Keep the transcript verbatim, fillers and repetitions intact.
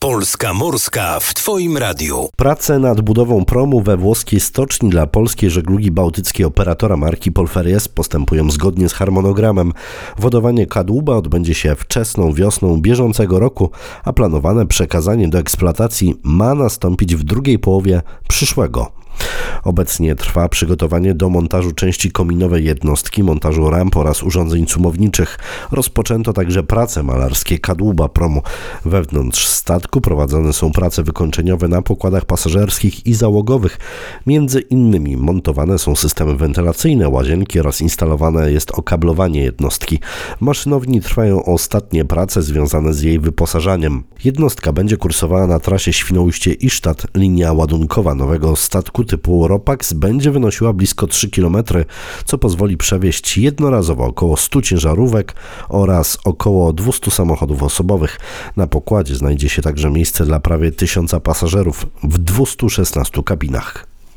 Polska Morska w Twoim radiu. Prace nad budową promu we włoskiej stoczni dla polskiej żeglugi bałtyckiej operatora marki Polferries postępują zgodnie z harmonogramem. Wodowanie kadłuba odbędzie się wczesną wiosną bieżącego roku, a planowane przekazanie do eksploatacji ma nastąpić w drugiej połowie przyszłego. Obecnie trwa przygotowanie do montażu części kominowej jednostki, montażu ramp oraz urządzeń cumowniczych. Rozpoczęto także prace malarskie kadłuba promu. Wewnątrz statku prowadzone są prace wykończeniowe na pokładach pasażerskich i załogowych. Między innymi montowane są systemy wentylacyjne, łazienki oraz instalowane jest okablowanie jednostki. W maszynowni trwają ostatnie prace związane z jej wyposażaniem. Jednostka będzie kursowała na trasie Świnoujście-Isztat. Linia ładunkowa nowego statku typu Ropax będzie wynosiła blisko trzy kilometry, co pozwoli przewieźć jednorazowo około stu ciężarówek oraz około dwustu samochodów osobowych. Na pokładzie znajdzie się także miejsce dla prawie tysiąca pasażerów w dwustu szesnastu kabinach.